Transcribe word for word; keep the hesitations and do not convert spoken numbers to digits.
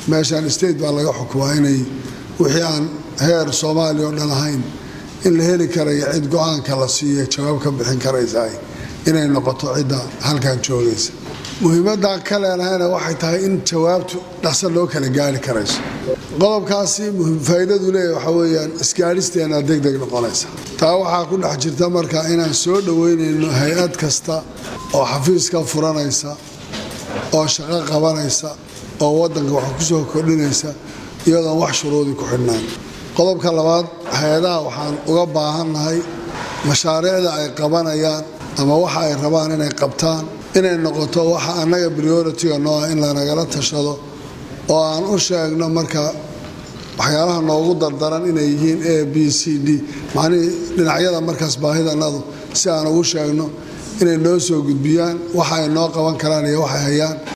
meeshaan state baa laga xukumaa inay wixii aan heer Soomaaliya oo dhan ahayn in la heli karayo cid go'aanka la siiyo jawaab ka bixin karaysa inay noqoto cidda halkan joogaysa muhiimadda kale ahna waxay tahay in jawaabtu dhaqso loo kala gaari karayso qodobkaasi muhiim faa'iidadu leeyahay waxa weeyaan isgaaristeena degdeg noqonaysa taa waxa ku dhex jirta marka inaan soo dhaweynayno hay'ad kasta oo xafiiska furanaysa oo shaqo qabanaysa oo wadanka wax ku soo kordhinaysa iyadoo wax shuruudi ku xidhnaan qodobka labaad hay'adaha waxaan uga baahanahay mashaariicda ay qabanayaan ama waxa ay rabaan inay qabtaan inay noqoto waxa anaga priority-ga noo in la nagala tashado oo aan u sheegno marka waxyaalaha noogu dardaran inay yihiin A B C D macni dhinacyada markaas baahidanadu si aan ugu sheegno inay noo soo gudbiyaan waxa ay noo qaban karaan iyo waxa ay hayaan